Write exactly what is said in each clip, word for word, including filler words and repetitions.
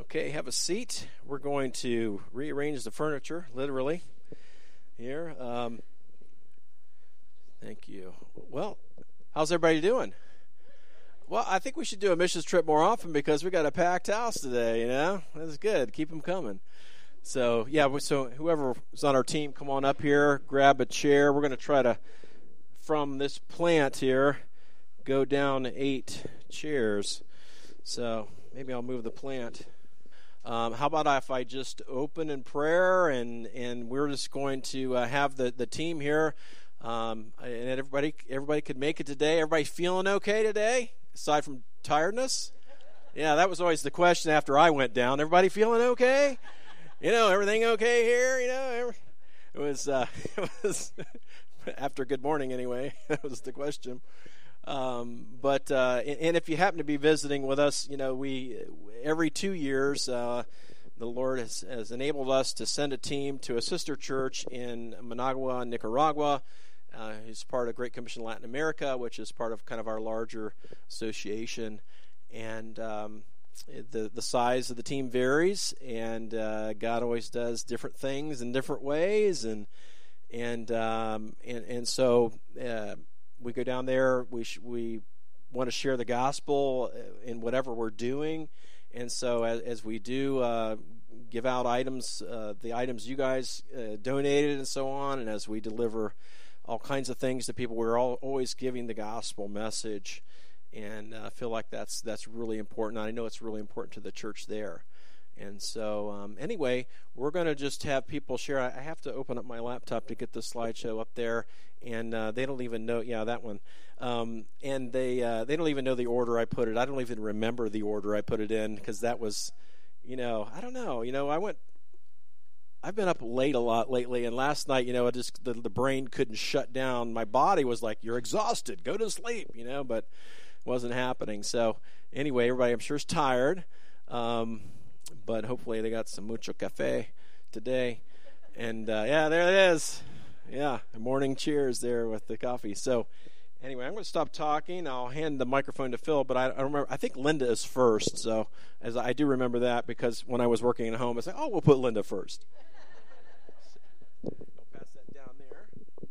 Okay, have a seat. We're going to rearrange the furniture, literally, here. Um, thank you. Well, how's everybody doing? Well, I think we should do a missions trip more often because we got a packed house today, you know? That's good. Keep them coming. So, yeah, so whoever's on our team, come on up here, grab a chair. We're going to try to, from this plant here, go down eight chairs. So maybe I'll move the plant. Um, how about if I just open in prayer, and, and we're just going to uh, have the, the team here, um, and everybody everybody could make it today. Everybody feeling okay today, aside from tiredness? Yeah, that was always the question after I went down. Everybody feeling okay? You know, everything okay here? You know, it was uh, it was after good morning anyway. That was the question. Um, but uh, and if you happen to be visiting with us, you know, we every two years uh, the Lord has, has enabled us to send a team to a sister church in Managua, Nicaragua, uh, who's part of Great Commission Latin America, which is part of kind of our larger association. And um, the the size of the team varies, and uh, God always does different things in different ways, and and um, and and so. Uh, We go down there, we sh- we want to share the gospel in whatever we're doing. And so as, as we do uh, give out items, uh, the items you guys uh, donated and so on, and as we deliver all kinds of things to people, we're all, always giving the gospel message. And I uh, feel like that's that's really important. I know it's really important to the church there. And so, um, anyway, we're going to just have people share. I have to open up my laptop to get the slideshow up there, and uh, they don't even know. Yeah, that one. Um, and they uh, they don't even know the order I put it. I don't even remember the order I put it in because that was, you know, I don't know. You know, I went. I've been up late a lot lately, and last night, you know, it just the, the brain couldn't shut down. My body was like, "You're exhausted. Go to sleep," you know, but it wasn't happening. So anyway, everybody, I'm sure is tired. Um, But hopefully they got some mucho cafe today. And, uh, yeah, there it is. Yeah, morning cheers there with the coffee. So, anyway, I'm going to stop talking. I'll hand the microphone to Phil, but I, I remember, I think Linda is first. So, as I do remember that because when I was working at home, I said, oh, we'll put Linda first. I'll pass that down there.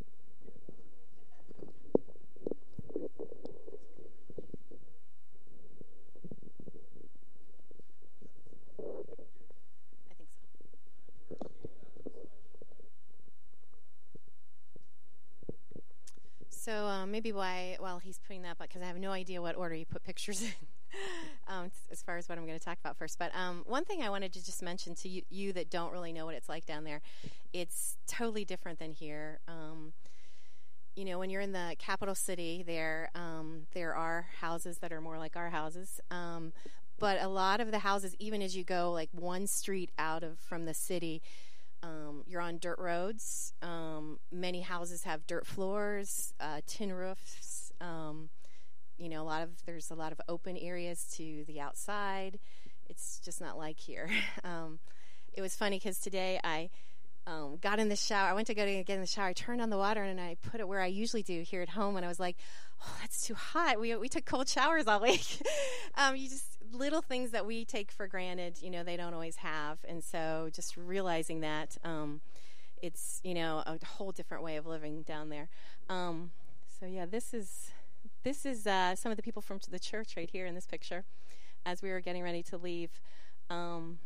So um, maybe why while he's putting that up, because I have no idea what order you put pictures in um, as far as what I'm going to talk about first. But um, one thing I wanted to just mention to you, you that don't really know what it's like down there, it's totally different than here. Um, you know, when you're in the capital city there, um, there are houses that are more like our houses. Um, but a lot of the houses, even as you go like one street out of from the city, Um, you're on dirt roads. Um, many houses have dirt floors, uh, tin roofs. Um, you know, a lot of there's a lot of open areas to the outside. It's just not like here. um, it was funny because today I um, got in the shower. I went to go to get in the shower. I turned on the water and I put it where I usually do here at home. And I was like, "Oh, that's too hot." We we took cold showers all week. um, you just little things that we take for granted, you know, they don't always have. And so just realizing that um, it's, you know, a whole different way of living down there. Um, so, yeah, this is this is uh, some of the people from the church right here in this picture as we were getting ready to leave. Um,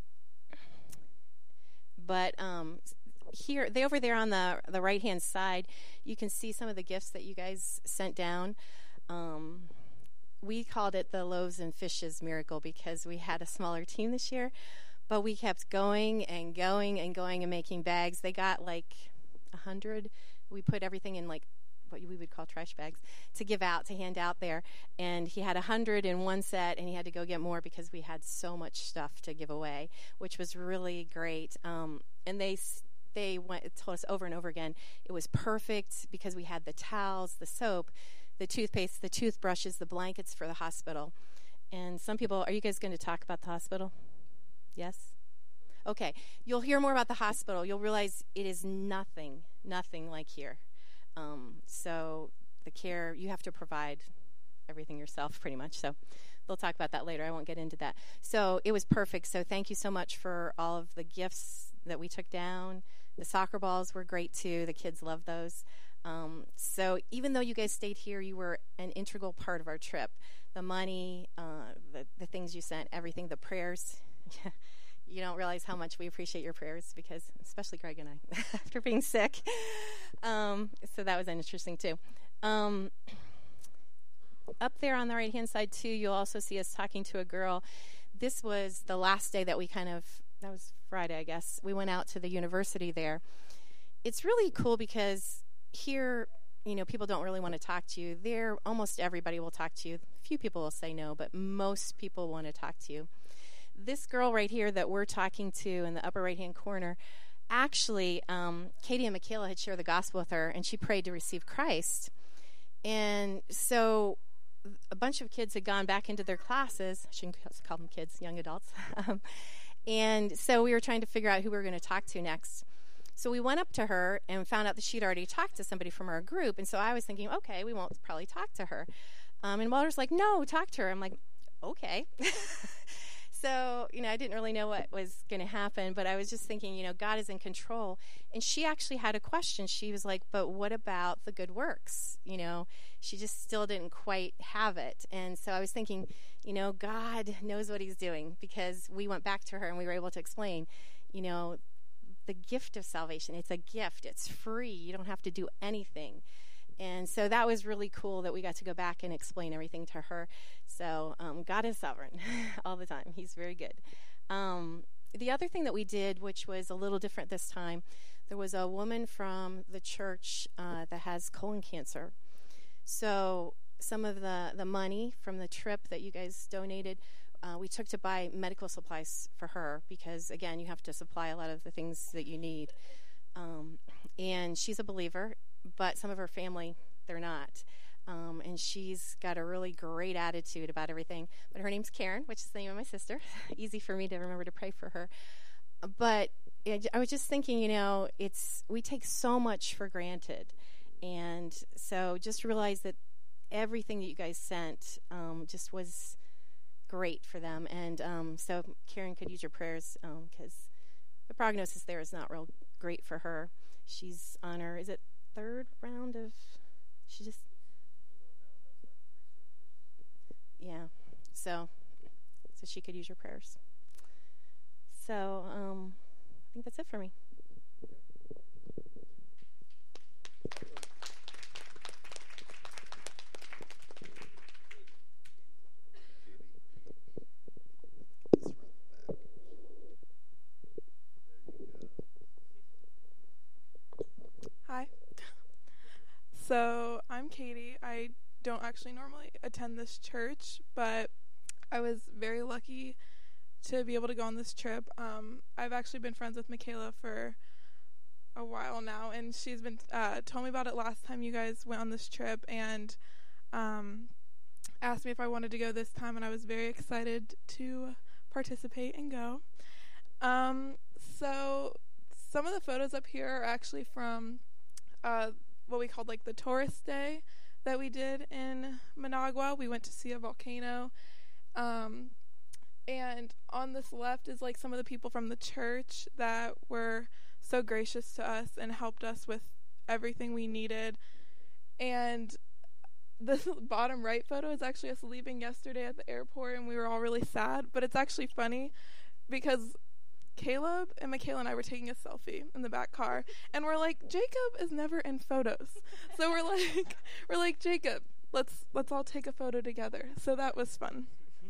but um, here, they over there on the, the right-hand side, you can see some of the gifts that you guys sent down. Um We called it the Loaves and Fishes Miracle because we had a smaller team this year, but we kept going and going and going and making bags. They got like a hundred. We put everything in like what we would call trash bags to give out, to hand out there. And he had a hundred in one set, and he had to go get more because we had so much stuff to give away, which was really great. Um, and they they went told us over and over again it was perfect because we had the towels, the soap, the toothpaste, the toothbrushes, the blankets for the hospital. And some people, are you guys going to talk about the hospital? Yes? Okay. You'll hear more about the hospital. You'll realize it is nothing, nothing like here. Um, so the care, you have to provide everything yourself pretty much. So they'll talk about that later. I won't get into that. So it was perfect. So thank you so much for all of the gifts that we took down. The soccer balls were great too. The kids loved those. Um, so even though you guys stayed here, you were an integral part of our trip. The money, uh, the, the things you sent, everything, the prayers. You don't realize how much we appreciate your prayers, because especially Greg and I, after being sick. Um, so that was interesting too. Um, up there on the right-hand side too, you'll also see us talking to a girl. This was the last day that we kind of, that was Friday, I guess. We went out to the university there. It's really cool because here, you know, people don't really want to talk to you. There, almost everybody will talk to you. Few people will say no, but most people want to talk to you. This girl right here that we're talking to in the upper right-hand corner, actually, um, Katie and Michaela had shared the gospel with her, and she prayed to receive Christ. And so a bunch of kids had gone back into their classes. I shouldn't call them kids, young adults. um, and so we were trying to figure out who we were going to talk to next. So we went up to her and found out that she'd already talked to somebody from our group. And so I was thinking, okay, we won't probably talk to her. Um, and Walter's like, no, talk to her. I'm like, okay. So, you know, I didn't really know what was going to happen, but I was just thinking, you know, God is in control. And she actually had a question. She was like, but what about the good works? You know, she just still didn't quite have it. And so I was thinking, you know, God knows what he's doing, because we went back to her and we were able to explain, you know, the gift of salvation. It's a gift. It's free. You don't have to do anything. And so that was really cool that we got to go back and explain everything to her. So um, God is sovereign all the time. He's very good. Um, the other thing that we did, which was a little different this time, there was a woman from the church uh, that has colon cancer. So some of the, the money from the trip that you guys donated, uh, we took to buy medical supplies for her, because, again, you have to supply a lot of the things that you need. Um, and she's a believer, but some of her family, they're not. Um, and she's got a really great attitude about everything. But her name's Karen, which is the name of my sister. Easy for me to remember to pray for her. But it, I was just thinking, you know, it's we take so much for granted. And so just realize that everything that you guys sent um, just was great for them. And um, so Karen could use your prayers, because um, the prognosis there is not real great for her. She's on her, is it third round of, she just, yeah, so, so she could use your prayers. So, um, I think that's it for me. Hi. So I'm Katie. I don't actually normally attend this church, but I was very lucky to be able to go on this trip. Um, I've actually been friends with Michaela for a while now, and she's been uh, told me about it last time you guys went on this trip, and um, asked me if I wanted to go this time, and I was very excited to participate and go. Um, so some of the photos up here are actually from uh, what we called like the tourist day that we did in Managua. We went to see a volcano. Um, and on this left is like some of the people from the church that were so gracious to us and helped us with everything we needed. And the bottom right photo is actually us leaving yesterday at the airport, and we were all really sad. But it's actually funny because Caleb and Michaela and I were taking a selfie in the back car, and we're like, Jacob is never in photos. So we're like, we're like, Jacob, let's let's all take a photo together. So that was fun.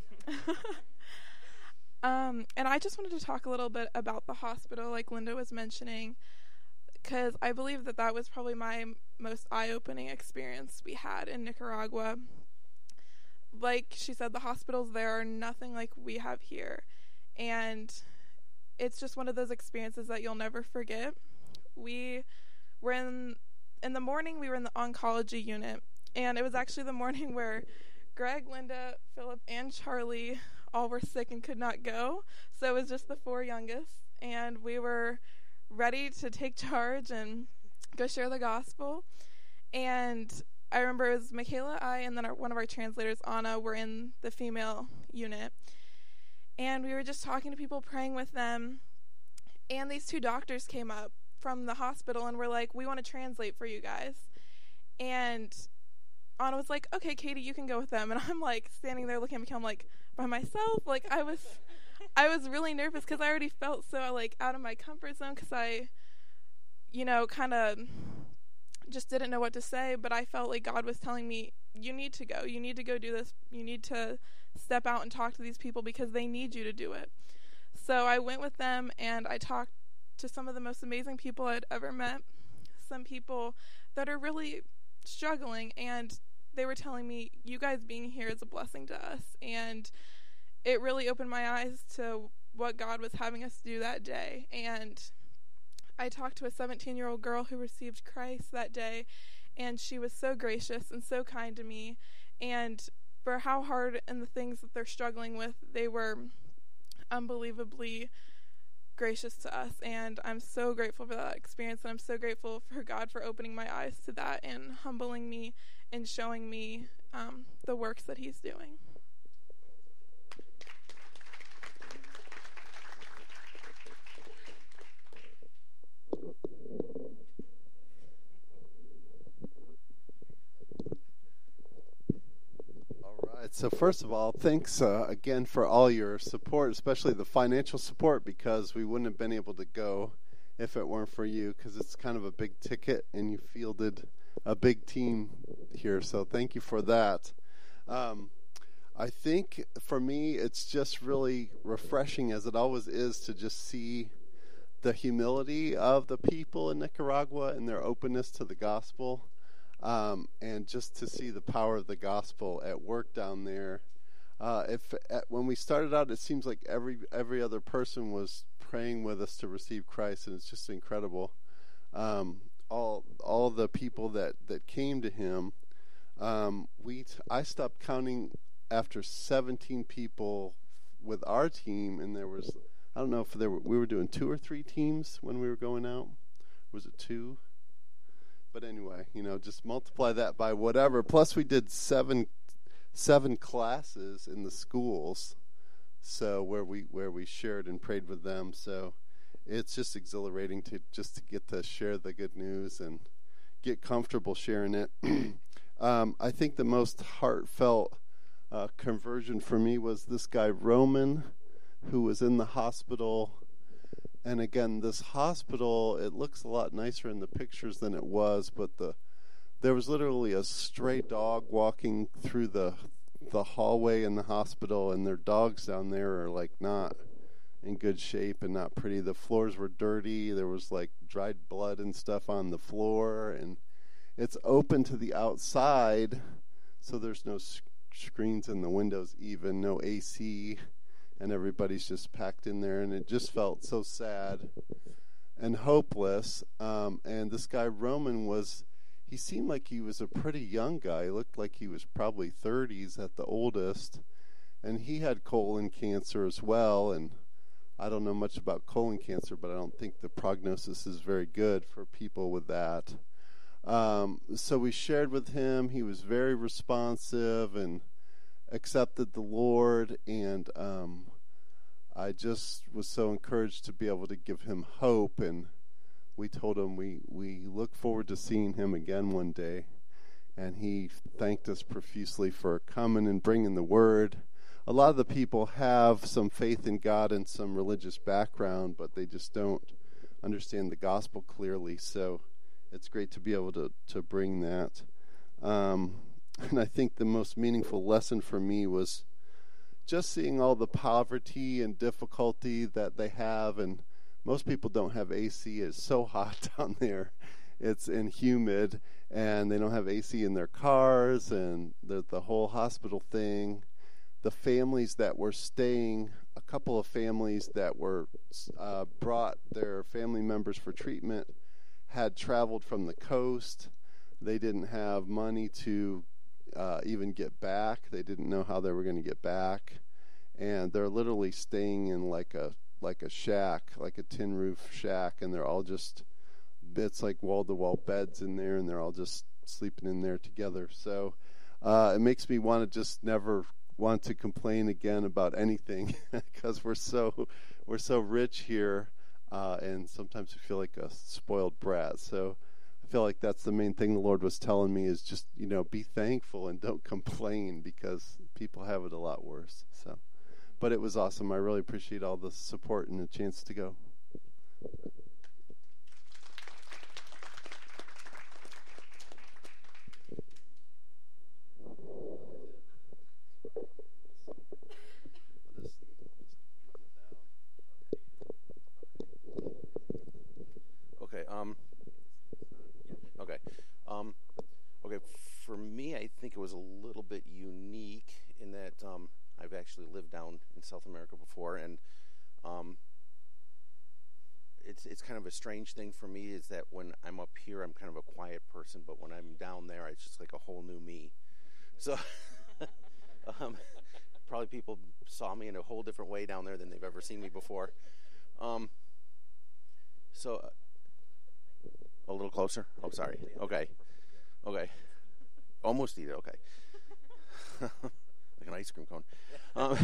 um, and I just wanted to talk a little bit about the hospital, like Linda was mentioning, because I believe that that was probably my most eye-opening experience we had in Nicaragua. Like she said, the hospitals there are nothing like we have here, and it's just one of those experiences that you'll never forget. We were in, in the morning, we were in the oncology unit, and it was actually the morning where Greg, Linda, Philip, and Charlie all were sick and could not go. So it was just the four youngest, and we were ready to take charge and go share the gospel. And I remember it was Michaela, I, and then our, one of our translators, Anna, were in the female unit. And we were just talking to people, praying with them. And these two doctors came up from the hospital and were like, we want to translate for you guys. And Anna was like, okay, Katie, you can go with them. And I'm like standing there looking at Michaela, I'm like, by myself? Like I was, I was really nervous because I already felt so like out of my comfort zone because I, you know, kind of just didn't know what to say. But I felt like God was telling me, you need to go. You need to go do this. You need to step out and talk to these people because they need you to do it. So I went with them and I talked to some of the most amazing people I'd ever met, some people that are really struggling, and they were telling me, you guys being here is a blessing to us. And it really opened my eyes to what God was having us do that day. And I talked to a seventeen-year-old girl who received Christ that day, and she was so gracious and so kind to me. And for how hard and the things that they're struggling with, they were unbelievably gracious to us. And I'm so grateful for that experience, and I'm so grateful for God for opening my eyes to that and humbling me and showing me um, the works that he's doing. So first of all, thanks uh, again for all your support, especially the financial support, because we wouldn't have been able to go if it weren't for you, because it's kind of a big ticket and you fielded a big team here. So thank you for that. Um, I think for me, it's just really refreshing, as it always is, to just see the humility of the people in Nicaragua and their openness to the gospel. Um, and just to see the power of the gospel at work down there. Uh, if at, when we started out, it seems like every every other person was praying with us to receive Christ, and it's just incredible. Um, all all the people that, that came to him, um, we t- I stopped counting after seventeen people with our team, and there was I don't know if there were we were doing two or three teams when we were going out. Was it two? But anyway, you know, just multiply that by whatever. Plus, we did seven seven classes in the schools, so where we where we shared and prayed with them. So it's just exhilarating to just to get to share the good news and get comfortable sharing it. um, I think the most heartfelt uh, conversion for me was this guy Roman, who was in the hospital. And again, this hospital, it looks a lot nicer in the pictures than it was, but the there was literally a stray dog walking through the the hallway in the hospital, and their dogs down there are like not in good shape and not pretty. The floors were dirty. There was like dried blood and stuff on the floor, and it's open to the outside, so there's no sc- screens in the windows, even no A C. And everybody's just packed in there, and it just felt so sad and hopeless. Um, and this guy, Roman, was, he seemed like he was a pretty young guy. He looked like he was probably thirties at the oldest. And he had colon cancer as well. And I don't know much about colon cancer, but I don't think the prognosis is very good for people with that. Um, so we shared with him. He was very responsive and accepted the Lord, and um, I just was so encouraged to be able to give him hope, and we told him we, we look forward to seeing him again one day, and he thanked us profusely for coming and bringing the word. A lot of the people have some faith in God and some religious background, but they just don't understand the gospel clearly, so it's great to be able to, to bring that. Um, And I think the most meaningful lesson for me was just seeing all the poverty and difficulty that they have. And most people don't have A C. It's so hot down there. It's and humid. And they don't have A C in their cars. And the, the whole hospital thing. The families that were staying, a couple of families that were uh, brought their family members for treatment, had traveled from the coast. They didn't have money to Uh, even get back. They didn't know how they were going to get back, and they're literally staying in like a like a shack, like a tin roof shack, and they're all just it's like wall to wall beds in there, and they're all just sleeping in there together. So uh, it makes me want to just never want to complain again about anything because we're so we're so rich here, uh, and sometimes we feel like a spoiled brat. So I feel like that's the main thing the Lord was telling me is just, you know, be thankful and don't complain because people have it a lot worse. So, but it was awesome. I really appreciate all the support and the chance to go. Okay. Um. Okay. Um. Okay. For me, I think it was a little bit unique in that um, I've actually lived down in South America before, and um, it's it's kind of a strange thing for me is that when I'm up here, I'm kind of a quiet person, but when I'm down there, it's just like a whole new me. So, um, probably people saw me in a whole different way down there than they've ever seen me before. Um. So. Uh, A little closer? Oh, sorry. Okay. Okay. Almost eat it. Okay. Like an ice cream cone. Um,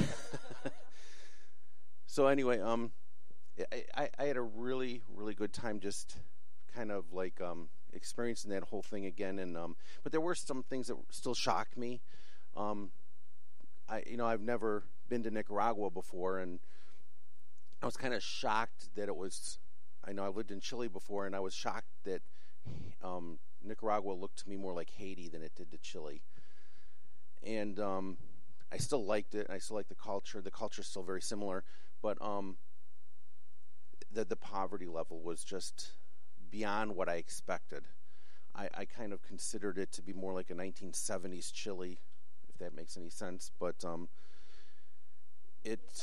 so anyway, um, I, I, I had a really, really good time just kind of like um, experiencing that whole thing again. And um, but there were some things that still shocked me. Um, I, you know, I've never been to Nicaragua before, and I was kind of shocked that it was. I know I've lived in Chile before, and I was shocked that um, Nicaragua looked to me more like Haiti than it did to Chile. And um, I still liked it. I still like the culture. The culture is still very similar, but um, the the poverty level was just beyond what I expected. I, I kind of considered it to be more like a nineteen seventies Chile, if that makes any sense. But um, it,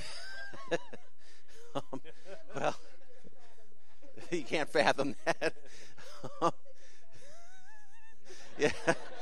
um, well. You can't fathom that. Yeah.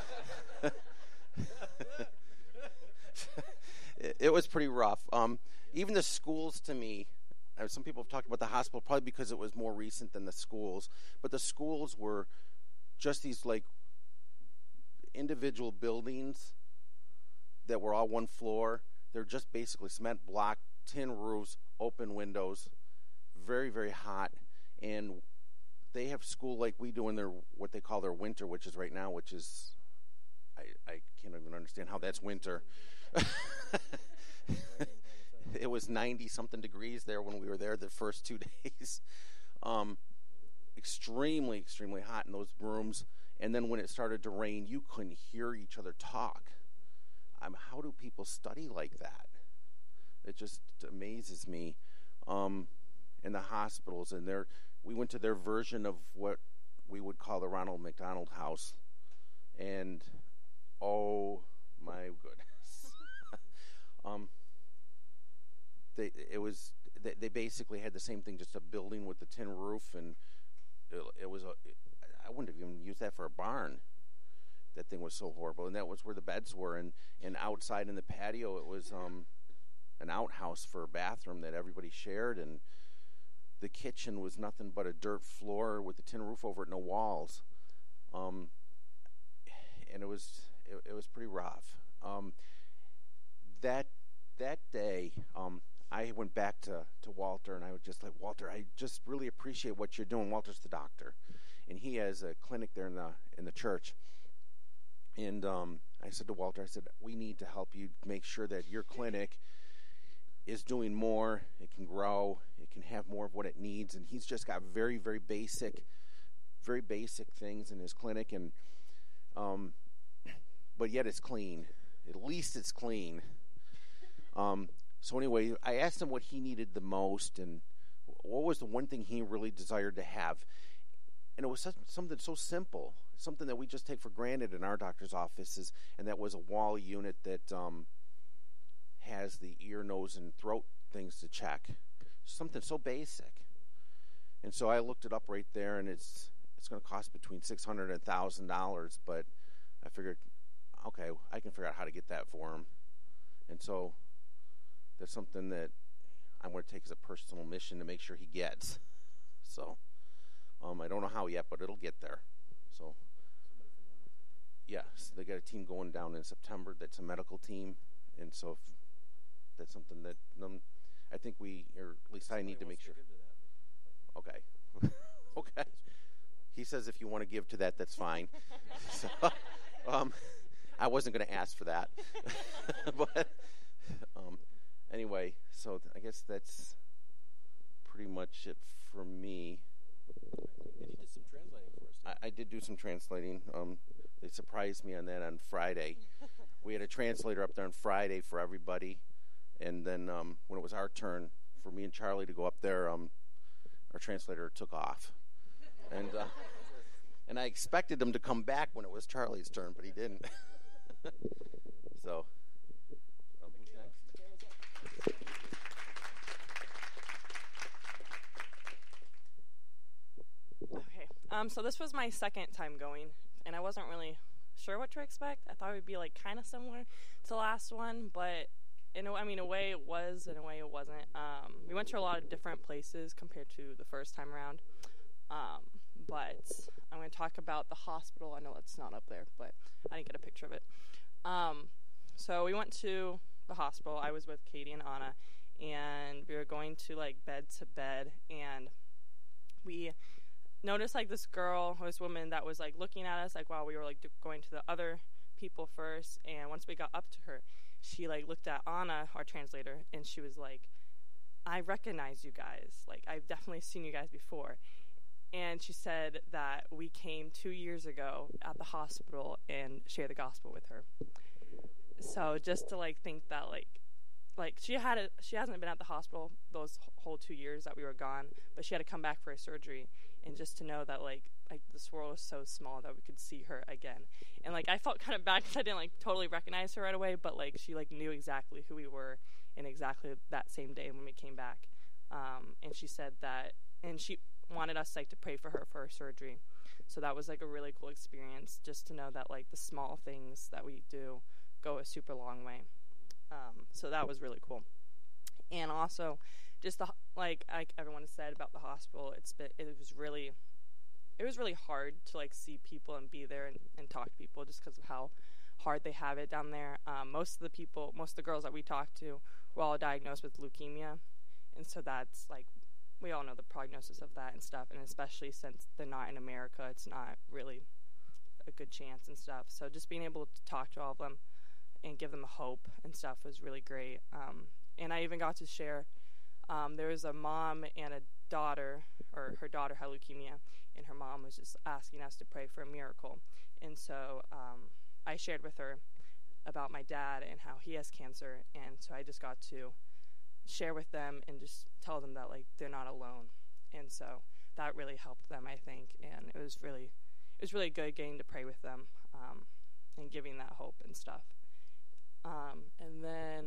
it, it was pretty rough. Um, even the schools to me, uh, some people have talked about the hospital probably because it was more recent than the schools, but the schools were just these like individual buildings that were all one floor. They're just basically cement block, tin roofs, open windows, very, very hot. And they have school like we do in their what they call their winter, which is right now, which is I, I can't even understand how that's winter. It was ninety something degrees there when we were there the first two days. Um, extremely, extremely hot in those rooms. And then when it started to rain, you couldn't hear each other talk. Um, how do people study like that? It just amazes me. Um, in the hospitals, and their we went to their version of what we would call the Ronald McDonald House, and oh my goodness, um, they it was they, they basically had the same thing, just a building with the tin roof, and it, it was a it, I wouldn't have even used that for a barn. That thing was so horrible, and that was where the beds were, and and outside in the patio, it was um an outhouse for a bathroom that everybody shared, and the kitchen was nothing but a dirt floor with a tin roof over it, no walls, um, and it was it, it was pretty rough. Um, that that day, um, I went back to, to Walter, and I was just like, Walter, I just really appreciate what you're doing. Walter's the doctor, and he has a clinic there in the in the church. And um, I said to Walter, I said, we need to help you make sure that your clinic is doing more, it can grow, it can have more of what it needs, and he's just got very, very basic, very basic things in his clinic, and um, but yet it's clean. At least it's clean. Um, so anyway, I asked him what he needed the most, and what was the one thing he really desired to have, and it was such, something so simple, something that we just take for granted in our doctor's offices, and that was a wall unit that um, has the ear, nose, and throat things to check. Something so basic. And so I looked it up right there, and it's it's going to cost between six hundred dollars and one thousand dollars, but I figured, okay, I can figure out how to get that for him. And so that's something that I'm going to take as a personal mission to make sure he gets. So um, I don't know how yet, but it'll get there. So yes, they got a team going down in September. That's a medical team, and so if that's something that um, I think we, or at least I need to make sure. Okay, okay. He says if you want to give to that, that's fine. so, um, I wasn't going to ask for that, but um, anyway. So th- I guess that's pretty much it for me. And you did some translating for us. I, I did do some translating. Um, they surprised me on that on Friday. We had a translator up there on Friday for everybody, and then um, when it was our turn for me and Charlie to go up there, um, our translator took off, and uh, and I expected him to come back when it was Charlie's turn, but he didn't. so, um, who's next? Okay. Um, so this was my second time going, and I wasn't really sure what to expect. I thought it would be like kind of similar to the last one, but in a, I mean, a way it was, in a way it wasn't. Um, we went to a lot of different places compared to the first time around. Um, but I'm going to talk about the hospital. I know it's not up there, but I didn't get a picture of it. Um, so we went to the hospital. I was with Katie and Anna, and we were going to like bed to bed, and we noticed like this girl, this woman that was like looking at us like while we were like d- going to the other people first. And once we got up to her, she like looked at Anna, our translator, and she was like, I recognize you guys. Like, I've definitely seen you guys before. And she said that we came two years ago at the hospital and shared the gospel with her. So just to like think that like, like she had a, she hasn't been at the hospital those whole two years that we were gone, but she had to come back for a surgery. And just to know that like, like this world was so small that we could see her again. And like, I felt kind of bad because I didn't like totally recognize her right away, but like she like knew exactly who we were and exactly that same day when we came back. Um, and she said that, and she wanted us like to pray for her for her surgery. So that was like a really cool experience just to know that like the small things that we do go a super long way. Um, so that was really cool. And also just the, like, like everyone has said about the hospital, it's been, it was really, it was really hard to like see people and be there and, and talk to people just because of how hard they have it down there. Um, most of the people, most of the girls that we talked to were all diagnosed with leukemia. And so that's like, we all know the prognosis of that and stuff, and especially since they're not in America, it's not really a good chance and stuff. So just being able to talk to all of them and give them hope and stuff was really great. Um, and I even got to share, um, there was a mom and a daughter, or her daughter had leukemia, and her mom was just asking us to pray for a miracle. And so um, I shared with her about my dad and how he has cancer, and so I just got to share with them and just tell them that like they're not alone. And so that really helped them, I think, and it was really it was really good getting to pray with them um, and giving that hope and stuff. Um, and then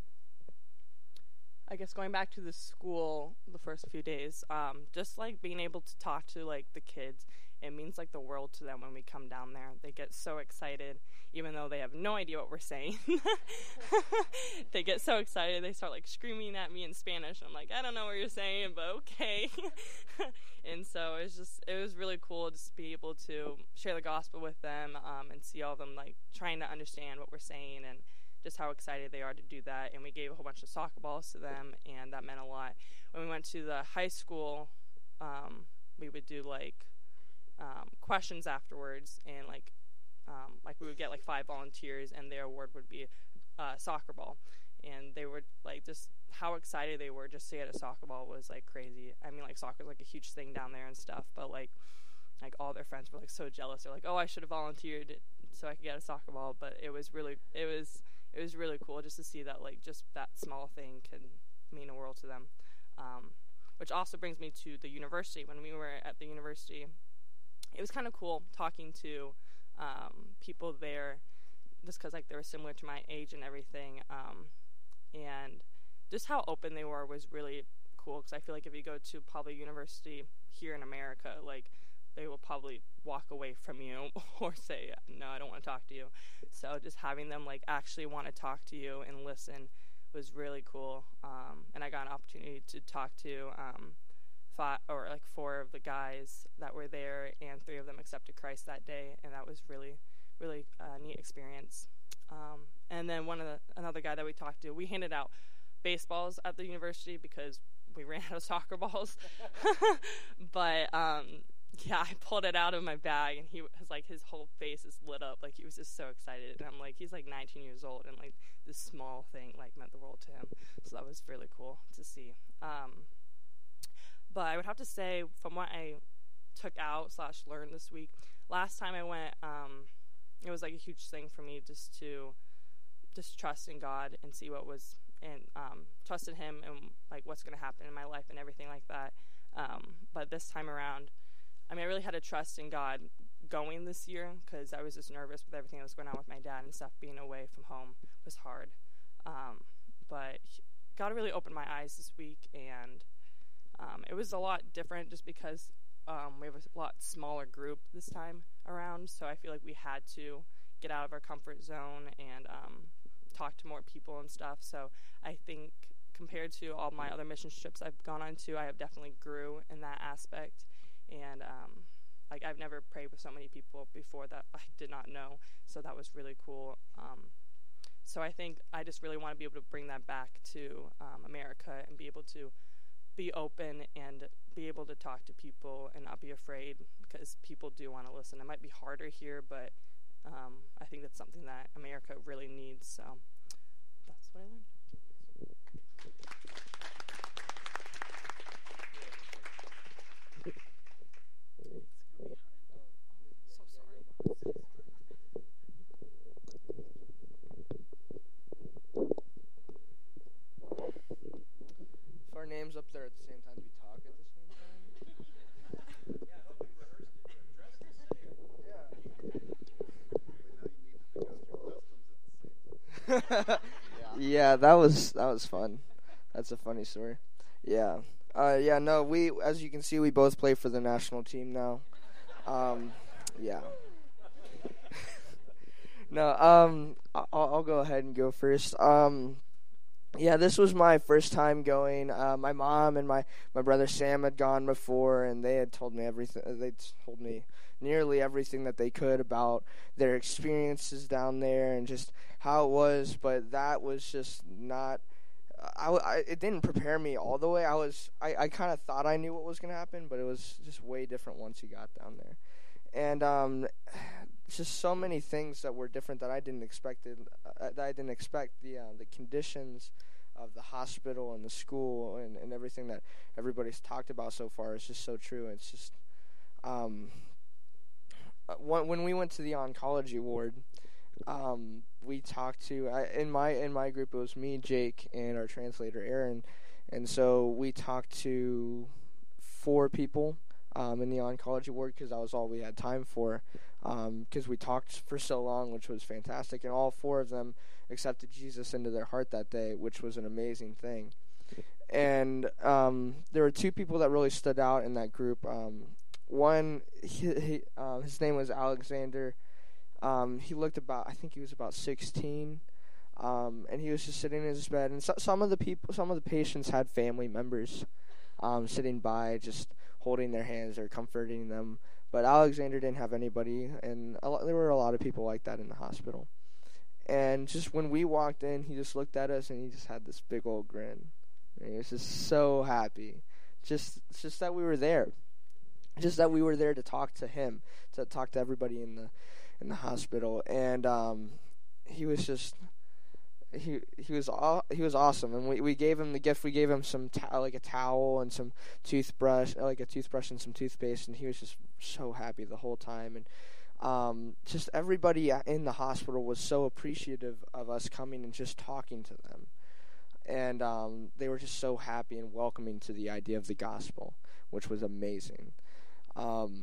I guess going back to the school the first few days, um, just like being able to talk to like the kids, it means like the world to them when we come down there. They get so excited, even though they have no idea what we're saying. They get so excited, they start like screaming at me in Spanish. I'm like, I don't know what you're saying, but okay. And so it was just, it was really cool just to be able to share the gospel with them um, and see all of them like trying to understand what we're saying and just how excited they are to do that. And we gave a whole bunch of soccer balls to them, and that meant a lot. When we went to the high school, um, we would do like um, questions afterwards, and like um, like we would get like five volunteers, and their award would be a soccer ball. And they were like, just how excited they were just to get a soccer ball was like crazy. I mean, like soccer's like a huge thing down there and stuff, but like like all their friends were like so jealous. They're like, oh, I should have volunteered so I could get a soccer ball. But it was really it was it was really cool just to see that like just that small thing can mean a world to them. Um, which also brings me to the university. When we were at the university, it was kind of cool talking to um, people there, just because like they were similar to my age and everything. Um, and just how open they were was really cool, because I feel like if you go to probably university here in America, like they will probably walk away from you or say, no, I don't want to talk to you. So just having them like actually want to talk to you and listen was really cool. Um, and I got an opportunity to talk to um, five, or like four of the guys that were there, and three of them accepted Christ that day, and that was really, really uh, neat experience. Um, and then one of the another guy that we talked to, we handed out baseballs at the university because we ran out of soccer balls. But um, yeah, I pulled it out of my bag, and he was like, his whole face is lit up, like he was just so excited. And I'm like, he's like nineteen years old, and like this small thing like meant the world to him. So that was really cool to see. Um, but I would have to say, from what I took out slash learned this week, last time I went, um, it was like a huge thing for me just to just trust in God and see what was, and um, trust in Him and like what's going to happen in my life and everything like that. Um, but this time around, I mean, I really had to trust in God going this year because I was just nervous with everything that was going on with my dad and stuff. Being away from home was hard. Um, but God really opened my eyes this week, and um, it was a lot different just because um, we have a lot smaller group this time around. So I feel like we had to get out of our comfort zone and um, talk to more people and stuff. So I think compared to all my other mission trips I've gone on to, I have definitely grew in that aspect. And um, like I've never prayed with so many people before that I did not know. So that was really cool. Um, so I think I just really want to be able to bring that back to um, America and be able to be open and be able to talk to people and not be afraid, because people do want to listen. It might be harder here, but um, I think that's something that America really needs. So that's what I learned. So sorry. If our names up there at the same time, do we talk at the same time? Yeah, I hope you rehearsed it. Dress the same. Yeah. We know you need to go through customs at the same time. Yeah, that was that was fun. That's a funny story. Yeah. Uh, yeah, no, we, as you can see, we both play for the national team now. Um, yeah. no, um, I'll, I'll go ahead and go first. Um, yeah, this was my first time going. Uh, my mom and my, my brother Sam had gone before, and they had told me everything. They told me nearly everything that they could about their experiences down there and just how it was. But that was just not. I, I, it didn't prepare me all the way. I was, I, I kind of thought I knew what was going to happen, but it was just way different once you got down there. And um, just so many things that were different that I didn't expect. Uh, that I didn't expect. The uh, the conditions of the hospital and the school and, and everything that everybody's talked about so far is just so true. It's just um, when when we went to the oncology ward. Um, we talked to I, in my in my group. It was me, Jake, and our translator Aaron, and so we talked to four people um, in the oncology ward because that was all we had time for. Because um, we talked for so long, which was fantastic, and all four of them accepted Jesus into their heart that day, which was an amazing thing. And um, there were two people that really stood out in that group. Um, one, he, he, uh, his name was Alexander. Um, he looked about, I think he was about sixteen, um, and he was just sitting in his bed. And so, some of the people, some of the patients had family members um, sitting by, just holding their hands or comforting them. But Alexander didn't have anybody, and a lot, there were a lot of people like that in the hospital. And just when we walked in, he just looked at us, and he just had this big old grin. And he was just so happy, just just that we were there, just that we were there to talk to him, to talk to everybody in the. in the hospital, and um, he was just he he was aw- he was awesome. And we, we gave him the gift. We gave him some ta- like a towel and some toothbrush, like a toothbrush and some toothpaste, and he was just so happy the whole time. And um, just everybody in the hospital was so appreciative of us coming and just talking to them, and um, they were just so happy and welcoming to the idea of the gospel, which was amazing. Um,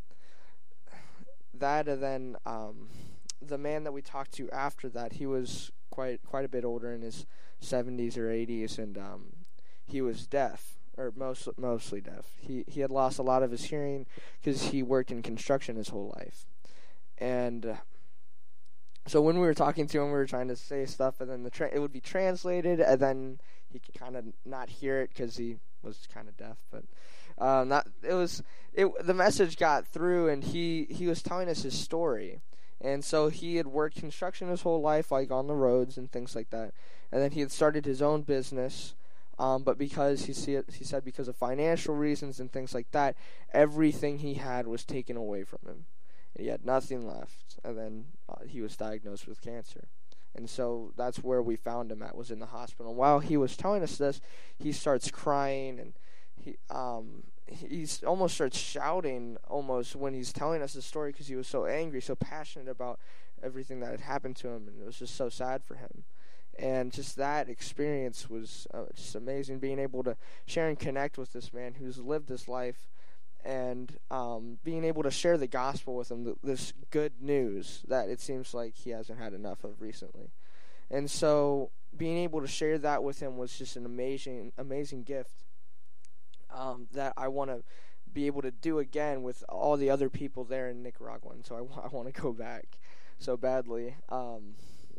That and then um, the man that we talked to after that, he was quite quite a bit older, in his seventies or eighties, and um, he was deaf, or most, mostly deaf. He he had lost a lot of his hearing because he worked in construction his whole life. And uh, so when we were talking to him, we were trying to say stuff, and then the tra- it would be translated, and then he could kind of not hear it because he was kind of deaf, but... Um, that it was it. The message got through, and he, he was telling us his story, And so he had worked construction his whole life, like on the roads and things like that. And then he had started his own business. Um, but because he see it, he said because of financial reasons and things like that, everything he had was taken away from him. He had nothing left. And then uh, he was diagnosed with cancer. And so that's where we found him at, was in the hospital. And while he was telling us this, he starts crying, and he um he almost starts shouting almost when he's telling us the story, because he was so angry, so passionate about everything that had happened to him, and it was just so sad for him. And just that experience was uh, just amazing, being able to share and connect with this man who's lived this life, and um, being able to share the gospel with him, th- this good news that it seems like he hasn't had enough of recently. And so being able to share that with him was just an amazing, amazing gift um, that I want to be able to do again with all the other people there in Nicaragua. And so I, w- I want to go back so badly. Um,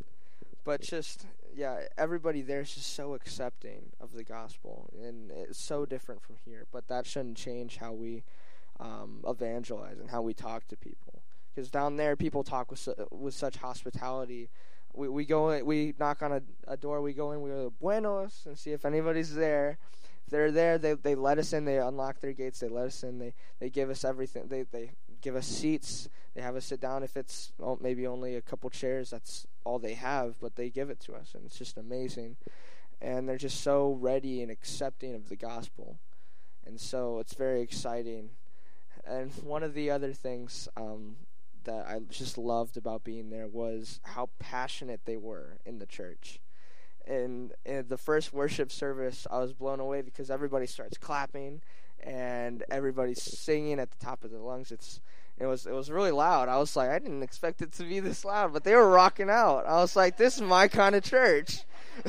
but just, yeah, everybody there is just so accepting of the gospel, and it's so different from here. But that shouldn't change how we um, evangelize and how we talk to people. Because down there, people talk with su- with such hospitality. We we go in, we knock on a, a door, we go in, we go buenos, and see if anybody's there. If they're there, they they let us in. They unlock their gates. They let us in. They they give us everything. They they give us seats. They have us sit down. If it's oh, maybe only a couple chairs, that's all they have, but they give it to us, and it's just amazing. And they're just so ready and accepting of the gospel, and so it's very exciting. And one of the other things um, that I just loved about being there was how passionate they were in the church. And in the first worship service, I was blown away because everybody starts clapping and everybody's singing at the top of their lungs. It's It was it was really loud. I was like, I didn't expect it to be this loud, but they were rocking out. I was like, this is my kind of church.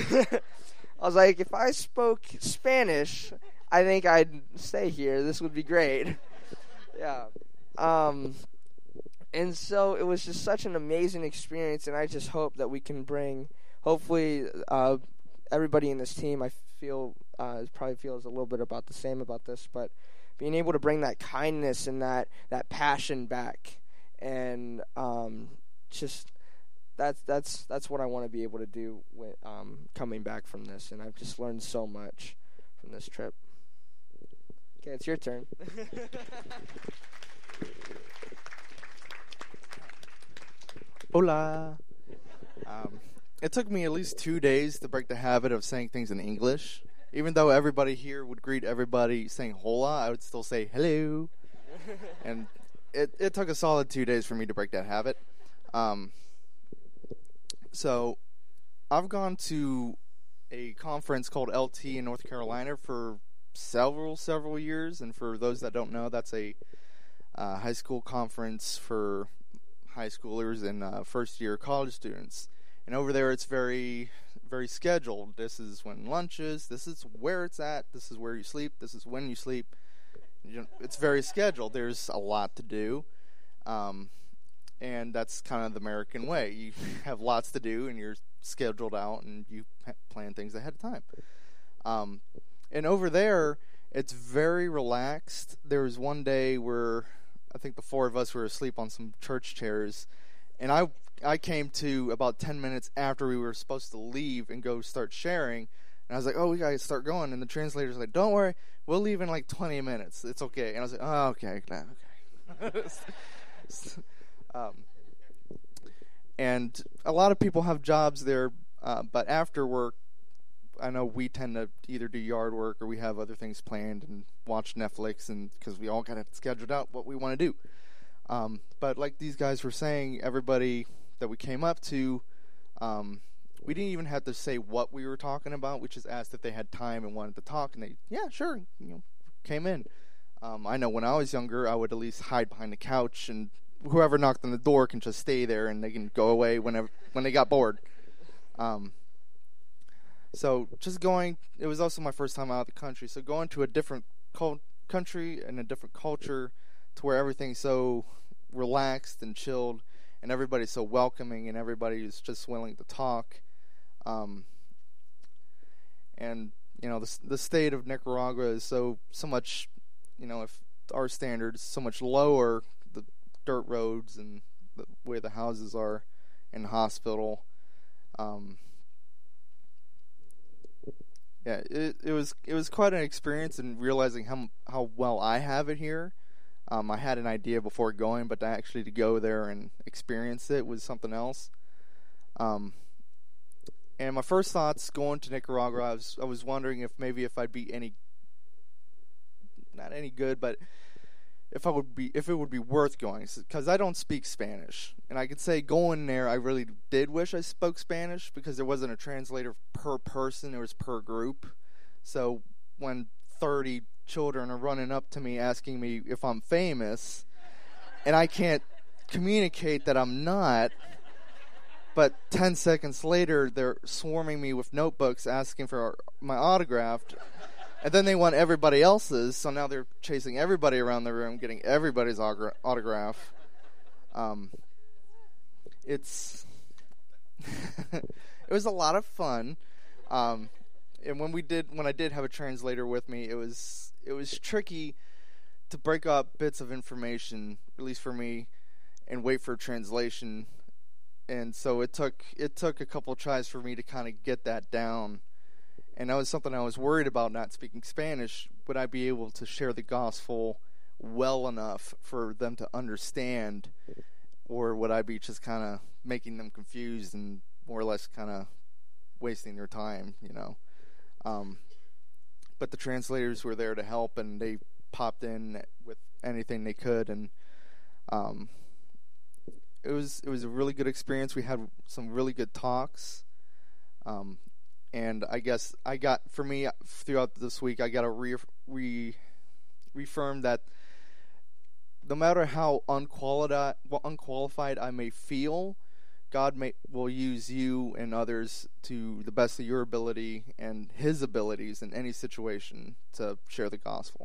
I was like, if I spoke Spanish, I think I'd stay here. This would be great. Yeah. Um, and so it was just such an amazing experience, and I just hope that we can bring, hopefully, uh, everybody in this team, I feel, uh, probably feels a little bit about the same about this, but being able to bring that kindness and that, that passion back, and um, just that's that's that's what I want to be able to do with um, coming back from this, and I've just learned so much from this trip. Okay, it's your turn. Hola. Um, it took me at least two days to break the habit of saying things in English. Even though everybody here would greet everybody saying hola, I would still say hello. And it, it took a solid two days for me to break that habit. Um, so I've gone to a conference called L T in North Carolina for several, several years. And for those that don't know, that's a uh, high school conference for high schoolers and uh, first-year college students. And over there, it's very, very scheduled. This is when lunch is. This is where it's at. This is where you sleep. This is when you sleep. You know, it's very scheduled. There's a lot to do. Um, and that's kind of the American way. You have lots to do, and you're scheduled out, and you plan things ahead of time. Um, and over there, it's very relaxed. There was one day where I think the four of us were asleep on some church chairs, and I I came to about ten minutes after we were supposed to leave and go start sharing, and I was like, oh, we gotta start going, and the translator's like, don't worry, we'll leave in like twenty minutes, it's okay. And I was like, oh, okay, okay. um, and a lot of people have jobs there, uh, but after work, I know we tend to either do yard work or we have other things planned and watch Netflix, and because we all kind of scheduled out what we want to do. Um, but like these guys were saying, everybody that we came up to, um, we didn't even have to say what we were talking about. We just asked if they had time and wanted to talk, and they, yeah, sure, you know, came in. Um, I know when I was younger, I would at least hide behind the couch, and whoever knocked on the door can just stay there, and they can go away whenever when they got bored. Um, so just going, it was also my first time out of the country, so going to a different cult- country and a different culture to where everything's so relaxed and chilled, and everybody's so welcoming, and everybody's just willing to talk. Um, and, you know, the the state of Nicaragua is so, so much, you know, if our standards so much lower, the dirt roads and the way the houses are in the hospital. Um, yeah, it it was it was quite an experience in realizing how how well I have it here. Um, I had an idea before going, but to actually to go there and experience it was something else. Um, and my first thoughts going to Nicaragua, I was I was wondering if maybe if I'd be any, not any good, but if I would be if it would be worth going, because I don't speak Spanish, and I could say going there, I really did wish I spoke Spanish because there wasn't a translator per person; it was per group. So when thirty children are running up to me asking me if I'm famous, and I can't communicate that I'm not, but ten seconds later they're swarming me with notebooks asking for my autograph, and then they want everybody else's, so now they're chasing everybody around the room getting everybody's autogra- autograph. Um, it's it was a lot of fun. Um, and when we did when I did have a translator with me, it was it was tricky to break up bits of information, at least for me, and wait for translation. And so it took it took a couple tries for me to kind of get that down. And that was something I was worried about, not speaking Spanish. Would I be able to share the gospel well enough for them to understand, or would I be just kind of making them confused and more or less kind of wasting their time, you know? Um, but the translators were there to help, and they popped in with anything they could, and um, it was it was a really good experience. We had some really good talks, um, and I guess I got for me throughout this week I got a re, re reaffirmed that no matter how unqualified unqualified I may feel, God may, will use you and others to the best of your ability and His abilities in any situation to share the gospel.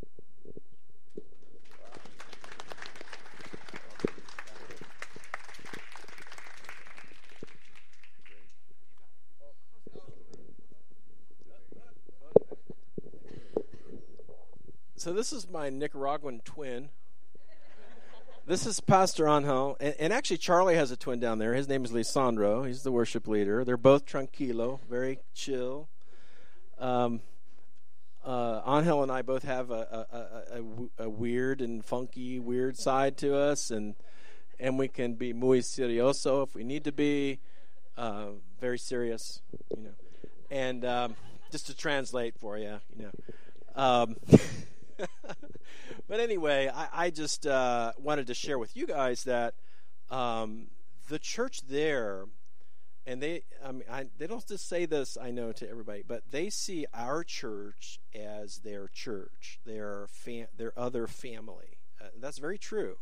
So this is my Nicaraguan twin. This is Pastor Angel, and, and actually Charlie has a twin down there. His name is Lisandro. He's the worship leader. They're both tranquilo, very chill. Um, uh, Angel and I both have a, a, a, a weird and funky, weird side to us, and and we can be muy serioso if we need to be, uh, very serious, you know. And um, just to translate for you, you know. Um, But anyway, I, I just uh, wanted to share with you guys that um, the church there, and they, I mean, I, they don't just say this, I know, to everybody, but they see our church as their church, their fam- their other family. Uh, that's very true.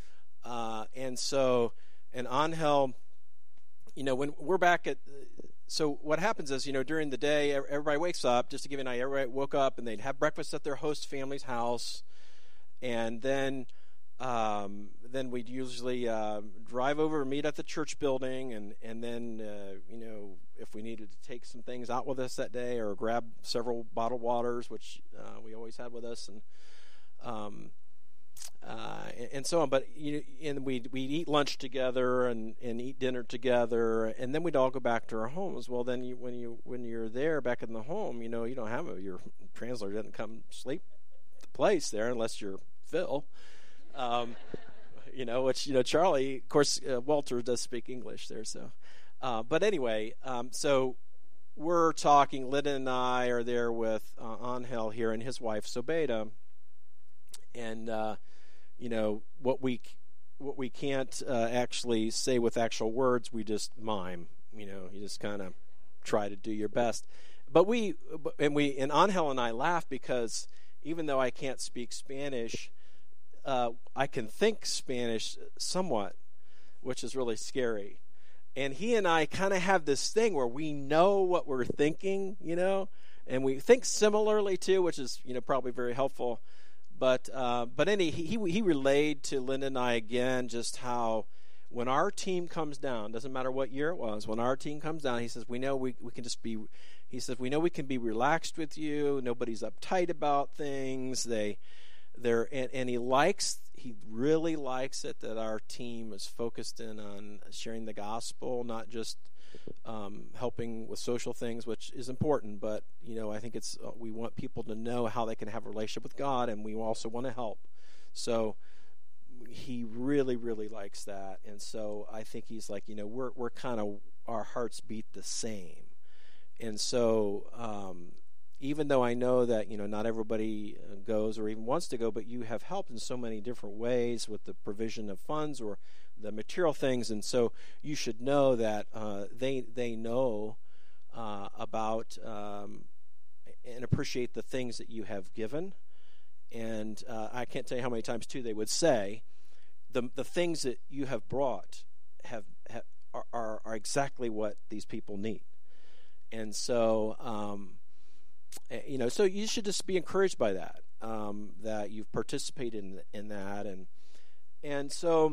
Uh, and so, and Angel, you know, when we're back at, so what happens is, you know, during the day, everybody wakes up. Just to give you an idea, everybody woke up and they'd have breakfast at their host family's house. And then um, then we'd usually uh, drive over and meet at the church building, and, and then, uh, you know, if we needed to take some things out with us that day or grab several bottled waters, which uh, we always had with us, and um, uh, and, and so on. But you and we'd, we'd eat lunch together and, and eat dinner together, and then we'd all go back to our homes. Well, then you, when, you, when you're there back in the home, you know, you don't have a, your translator doesn't come sleep at the place there unless you're Phil, um, you know, which, you know, Charlie, of course, uh, Walter does speak English there, so. Uh, but anyway, um, so we're talking, Linda and I are there with uh, Angel here and his wife, Sobeda, and, uh, you know, what we what we can't uh, actually say with actual words, we just mime, you know, you just kind of try to do your best. But we, and we, and Angel and I laugh because even though I can't speak Spanish, Uh, I can think Spanish somewhat, which is really scary. And he and I kind of have this thing where we know what we're thinking, you know, and we think similarly too, which is, you know, probably very helpful. But uh, but any he he relayed to Linda and I again just how when our team comes down, doesn't matter what year it was, when our team comes down, he says we know we we can just be. He says we know we can be relaxed with you. Nobody's uptight about things. They. There and, and he likes he really likes it that our team is focused in on sharing the gospel, not just um, helping with social things, which is important. But you know, I think it's uh, we want people to know how they can have a relationship with God, and we also want to help. So he really, really likes that, and so I think he's like, you know, we're we're kind of our hearts beat the same, and so um, even though I know that you know not everybody goes or even wants to go, but you have helped in so many different ways with the provision of funds or the material things, and so you should know that uh, they they know uh, about um, and appreciate the things that you have given, and uh, I can't tell you how many times too they would say the the things that you have brought have, have are, are are exactly what these people need, and so um, you know so you should just be encouraged by that um, that you've participated in in that, and and so.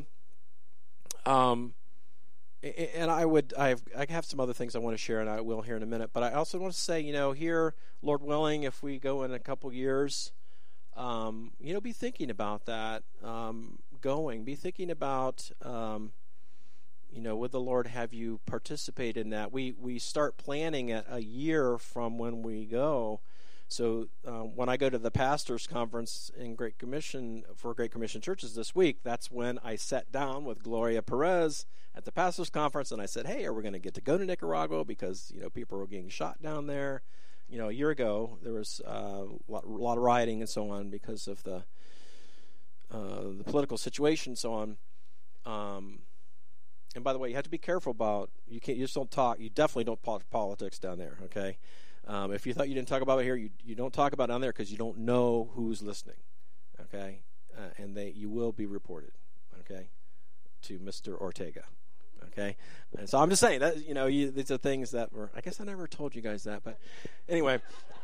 Um, and I would, I have, I have some other things I want to share, and I will here in a minute. But I also want to say, you know, here, Lord willing, if we go in a couple years, um, you know, be thinking about that, um, going, be thinking about, um, you know, would the Lord have you participate in that? We we start planning it a year from when we go. So uh, when I go to the pastors' conference in Great Commission for Great Commission churches this week, that's when I sat down with Gloria Perez at the pastors' conference, and I said, "Hey, are we going to get to go to Nicaragua because you know people were getting shot down there? You know, a year ago there was uh, a lot, a lot of rioting and so on because of the uh, the political situation and so on." Um, and by the way, you have to be careful about you can't you just don't talk. You definitely don't talk politics down there, okay? Um, if you thought you didn't talk about it here, you you don't talk about it down there because you don't know who's listening, okay? Uh, and they you will be reported, okay, to Mister Ortega, okay? And so I'm just saying that you know you, these are things that were. I guess I never told you guys that, but anyway.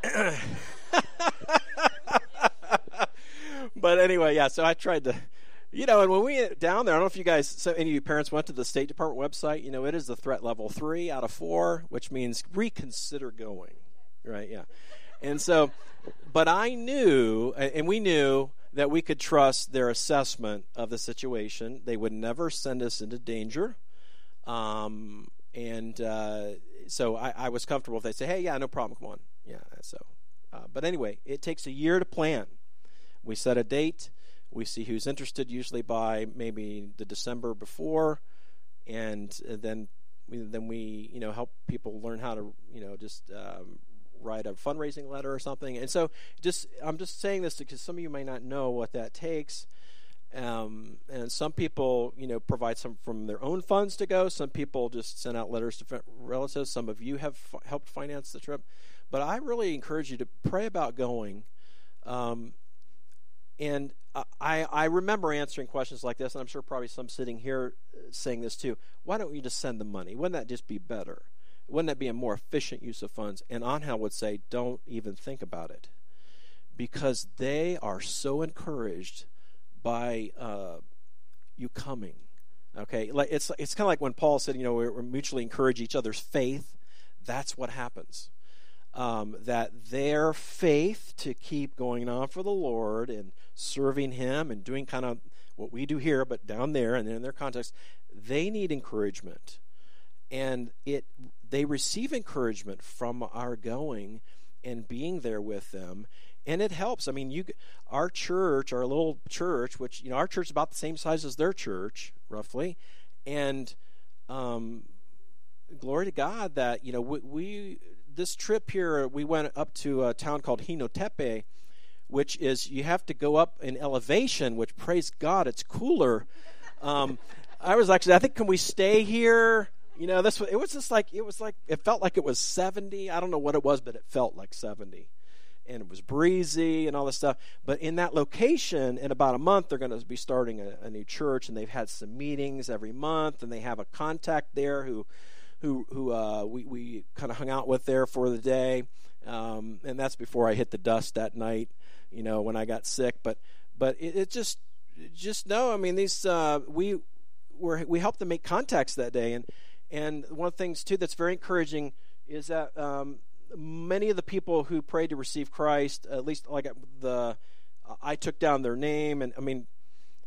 But anyway, yeah. So I tried to, you know, and when we went down there, I don't know if you guys, so any of you parents went to the State Department website. You know, it is the threat level three out of four, which means reconsider going. Right, yeah. And so, but I knew, and we knew that we could trust their assessment of the situation. They would never send us into danger. Um, and uh, so I, I was comfortable if they say, hey, yeah, no problem, come on. Yeah, so. Uh, but anyway, it takes a year to plan. We set a date. We see who's interested, usually by maybe the December before. And then we, then we, you know, help people learn how to, you know, just um, write a fundraising letter or something. And so just I'm just saying this because some of you may not know what that takes. Um, and some people, you know, provide some from their own funds to go. Some people just send out letters to relatives. Some of you have f- helped finance the trip. But I really encourage you to pray about going. Um, and I, I remember answering questions like this, and I'm sure probably some sitting here saying this too. Why don't you just send the money? Wouldn't that just be better? Wouldn't that be a more efficient use of funds? And Angel would say, don't even think about it. Because they are so encouraged by uh, you coming. Okay? Like it's it's kind of like when Paul said, you know, we mutually encourage each other's faith. That's what happens. Um, that their faith to keep going on for the Lord and serving Him and doing kind of what we do here, but down there and in their context, they need encouragement. And it they receive encouragement from our going and being there with them, and it helps. I mean, you, our church, our little church, which you know, our church is about the same size as their church, roughly, and um, glory to God that you know we, we this trip here we went up to a town called Hinotepe, which is you have to go up in elevation. Which praise God, it's cooler. Um, I was actually I think can we stay here? You know, this it was just like it was like it felt like it was seventy. I don't know what it was, but it felt like seventy, and it was breezy and all this stuff. But in that location, in about a month, they're going to be starting a, a new church, and they've had some meetings every month, and they have a contact there who, who, who uh, we we kind of hung out with there for the day, um, and that's before I hit the dust that night. You know, when I got sick, but but it, it just just no. I mean, these uh, we were we helped them make contacts that day, and. And one of the things, too, that's very encouraging is that um, many of the people who prayed to receive Christ, at least like the, I took down their name. And, I mean,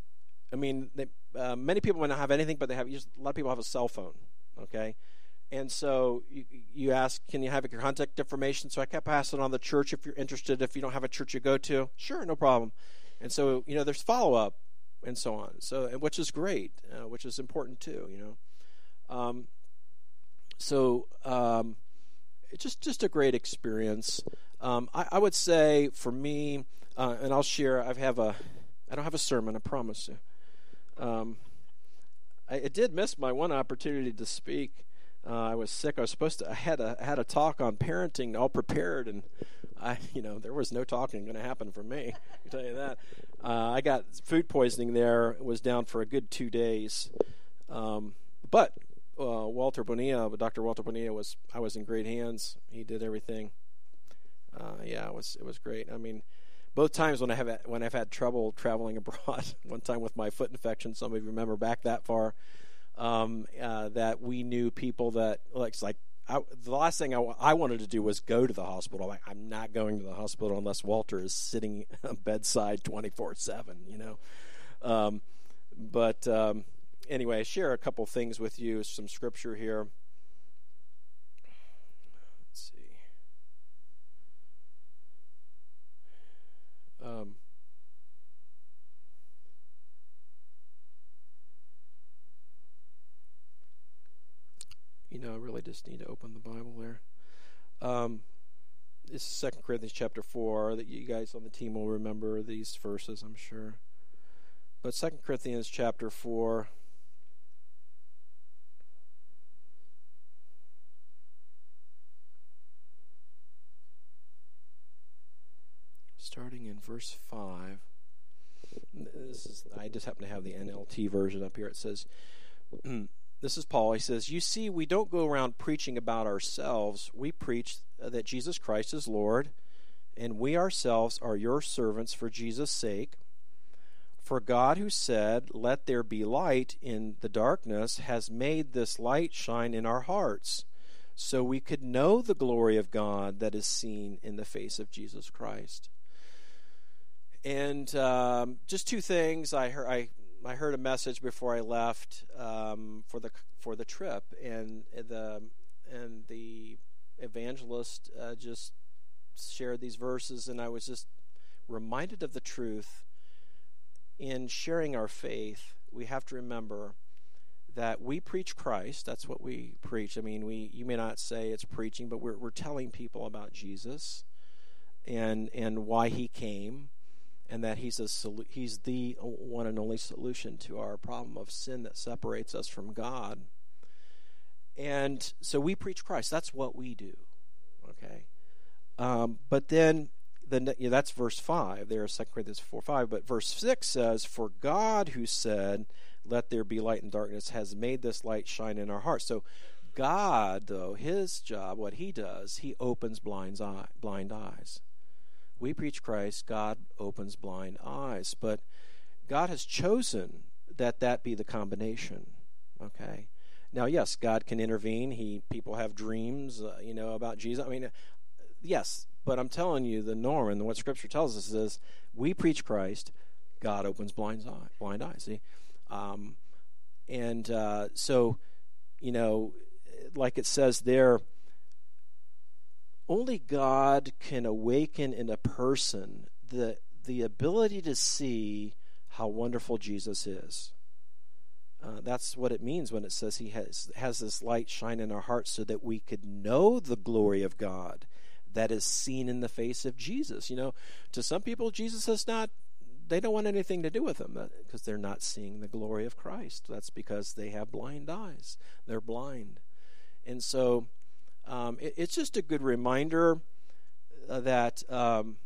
I mean, they, uh, many people might not have anything, but they have. Just, a lot of people have a cell phone. Okay, and so you, you ask, can you have your contact information? So I kept passing on the church if you're interested. If you don't have a church you go to, sure, no problem. And so you know, there's follow up and so on. So which is great, uh, which is important too. You know, um, so um, it's just just a great experience. Um, I, I would say for me, uh, and I'll share. I have a. I don't have a sermon. I promise you. Um, I, I did miss my one opportunity to speak. Uh, I was sick. I was supposed to. I had a I had a talk on parenting, all prepared, and I, you know, there was no talking going to happen for me. I can tell you that. Uh, I got food poisoning there. It was down for a good two days. Um, but uh, Walter Bonilla, Doctor Walter Bonilla, was. I was in great hands. He did everything. Uh, yeah, it was. It was great. I mean. Both times when I have when I've had trouble traveling abroad, one time with my foot infection, some of you remember back that far, um, uh, that we knew people that like like I, the last thing I, I wanted to do was go to the hospital. Like, I'm not going to the hospital unless Walter is sitting bedside twenty-four seven. You know, um, but um, anyway, I share a couple things with you. Some scripture here. Let's see. Um, you know, I really just need to open the Bible there. Um, this is Second Corinthians chapter four. That you guys on the team will remember these verses, I'm sure. But Second Corinthians chapter four. Starting in verse five. This is I just happen to have the N L T version up here. It says, this is Paul. He says, "You see, we don't go around preaching about ourselves. We preach that Jesus Christ is Lord, and we ourselves are your servants for Jesus' sake. For God, who said, 'Let there be light,' in the darkness, has made this light shine in our hearts, so we could know the glory of God that is seen in the face of Jesus Christ." And um, just two things. I heard I, I heard a message before I left um, for the for the trip, and the and the evangelist uh, just shared these verses, and I was just reminded of the truth. In sharing our faith, we have to remember that we preach Christ. That's what we preach. I mean, we you may not say it's preaching, but we're we're telling people about Jesus and and why he came. And that he's a solu- he's the one and only solution to our problem of sin that separates us from God. And so we preach Christ. That's what we do. Okay. Um, but then the you know, that's verse five. There, Second Corinthians four five. But verse six says, "For God, who said, 'Let there be light and darkness,' has made this light shine in our hearts." So God, though, his job, what he does, he opens blind eye, blind eyes. We preach Christ, God opens blind eyes. But God has chosen that that be the combination. Okay. Now, yes, God can intervene. He people have dreams, uh, you know, about Jesus. I mean, yes, but I'm telling you, the norm and what Scripture tells us is we preach Christ, God opens blind eye, blind eyes. See, um, and uh, so, you know, like it says there. Only God can awaken in a person the the ability to see how wonderful Jesus is. Uh, that's what it means when it says he has has this light shine in our hearts so that we could know the glory of God that is seen in the face of Jesus. You know, to some people, Jesus is not, they don't want anything to do with him because they're not seeing the glory of Christ. That's because they have blind eyes. They're blind. And so um, it, it's just a good reminder uh, that um,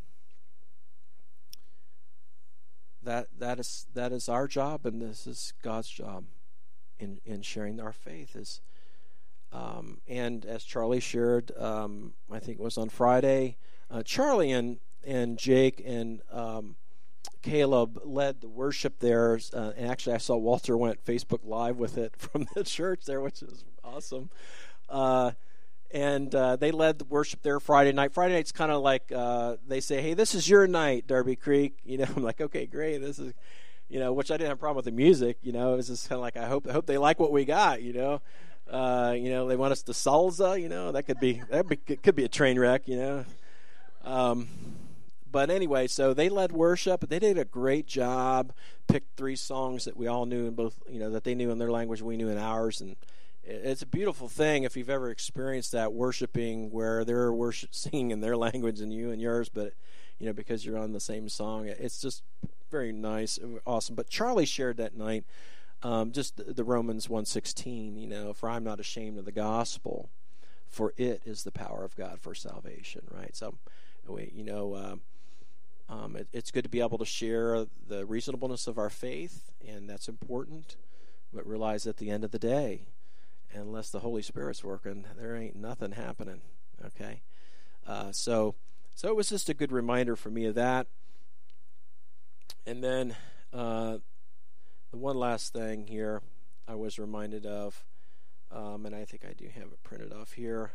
that that is that is our job, and this is God's job in, in sharing our faith. Is um, and as Charlie shared, um, I think it was on Friday, uh, Charlie and and Jake and um, Caleb led the worship there, uh, and actually I saw Walter went Facebook Live with it from the church there, which is awesome. Uh, and uh, they led the worship there Friday night. Friday night's kind of like uh, they say, "Hey, this is your night, Derby Creek." You know, I'm like, "Okay, great. This is," you know, which I didn't have a problem with the music. You know, it was just kind of like I hope I hope they like what we got. You know, uh, you know they want us to salsa. You know, that could be that be, could be a train wreck. You know, um, but anyway, so they led worship. They did a great job. Picked three songs that we all knew in both, you know, that they knew in their language, we knew in ours, and it's a beautiful thing if you've ever experienced that, worshiping where they're worship singing in their language and you in yours, but you know, because you're on the same song, it's just very nice, awesome. But Charlie shared that night um, just the, the Romans one sixteen, you know, for I'm not ashamed of the gospel, for it is the power of God for salvation, right? So, we, you know, um, um, it, it's good to be able to share the reasonableness of our faith, and that's important, but realize at the end of the day, unless the Holy Spirit's working, there ain't nothing happening, okay? Uh, so so it was just a good reminder for me of that. And then uh, the one last thing here I was reminded of, um, and I think I do have it printed off here,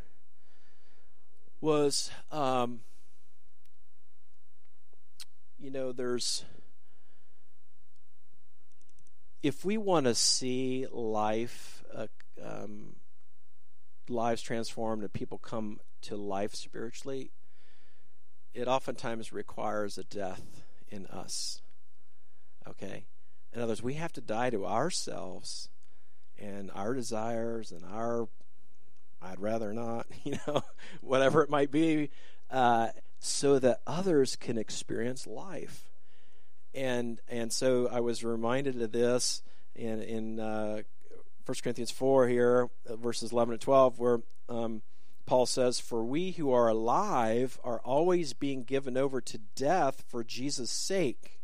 was, um, you know, there's, if we want to see life, uh, Um, lives transformed and people come to life spiritually, it oftentimes requires a death in us. Okay? In other words, we have to die to ourselves and our desires and our I'd rather not, you know, whatever it might be, uh, so that others can experience life. And and so I was reminded of this in in uh, First Corinthians four here, verses eleven and twelve, where um, Paul says, "For we who are alive are always being given over to death for Jesus' sake."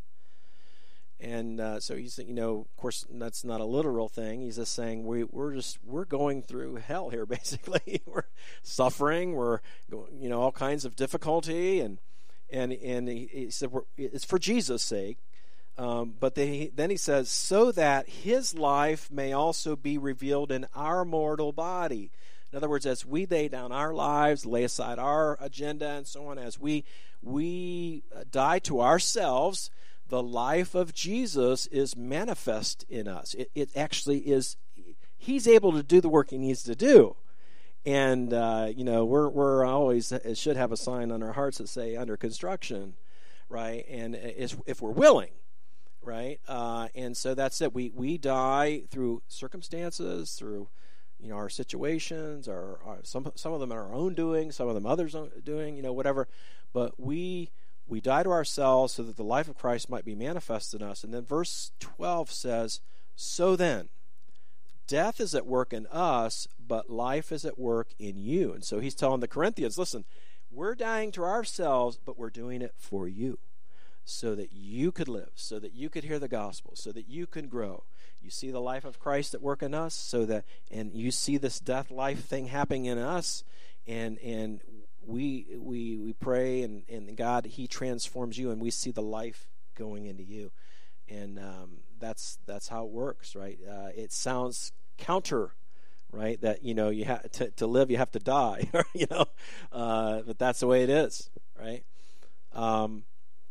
And uh, so he's, you know, of course, that's not a literal thing. He's just saying we, we're just we're going through hell here, basically. We're suffering. We're going, you know, all kinds of difficulty, and and and he, he said we're, it's for Jesus' sake. Um, but they, then he says, so that his life may also be revealed in our mortal body. In other words, as we lay down our lives, lay aside our agenda and so on, as we we die to ourselves, the life of Jesus is manifest in us. It, it actually is, he's able to do the work he needs to do. And, uh, you know, we're, we're always, it should have a sign on our hearts that say under construction, right? And it's, if we're willing. Right, uh, and so that's it. We we die through circumstances, through you know our situations, our, our some some of them are our own doing, some of them others doing, you know whatever. But we we die to ourselves so that the life of Christ might be manifest in us. And then verse twelve says, "So then, death is at work in us, but life is at work in you." And so he's telling the Corinthians, listen, we're dying to ourselves, but we're doing it for you, so that you could live, so that you could hear the gospel, so that you can grow. You see the life of Christ at work in us, so that, and you see this death life thing happening in us, and and we we we pray, and, and God, he transforms you, and we see the life going into you, and um, that's that's how it works, right? Uh, it sounds counter, right? That you know you have to to live, you have to die, you know, uh, but that's the way it is, right? Um,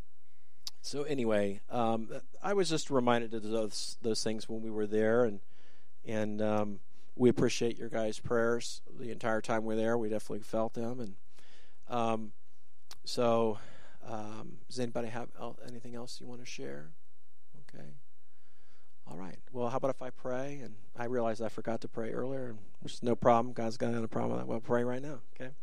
So anyway, um, I was just reminded of those those things when we were there, and and um, we appreciate your guys' prayers the entire time we were there. We definitely felt them, and um, so um, does anybody have anything else you want to share? Okay, all right. Well, how about if I pray? And I realized I forgot to pray earlier, which is no problem. God's got no problem with that. We'll pray right now. Okay,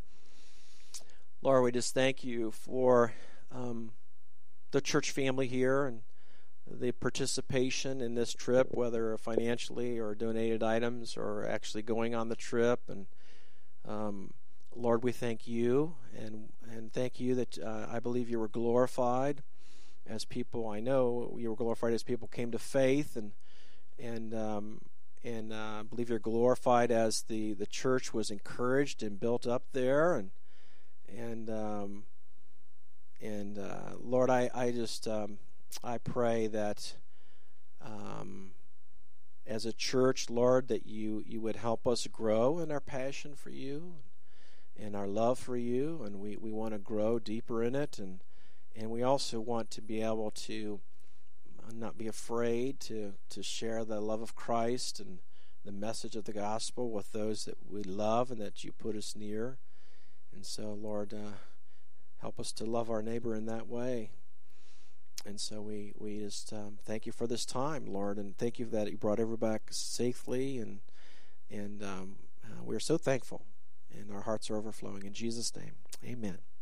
Lord, we just thank you for Um, the church family here and the participation in this trip, whether financially or donated items or actually going on the trip. And um, Lord, we thank you and and thank you that uh, I believe you were glorified as people. I know you were glorified as people came to faith, and and um, and uh, I believe you're glorified as the, the church was encouraged and built up there, and and um, And uh, Lord, I, I just um, I pray that um, as a church, Lord, that you, you would help us grow in our passion for you and our love for you, and we, we want to grow deeper in it, and and we also want to be able to not be afraid to, to share the love of Christ and the message of the gospel with those that we love and that you put us near. And so, Lord, uh, help us to love our neighbor in that way. And so we, we just um, thank you for this time, Lord, and thank you that you brought everybody back safely, and and um, uh, we're so thankful, and our hearts are overflowing. In Jesus' name, amen.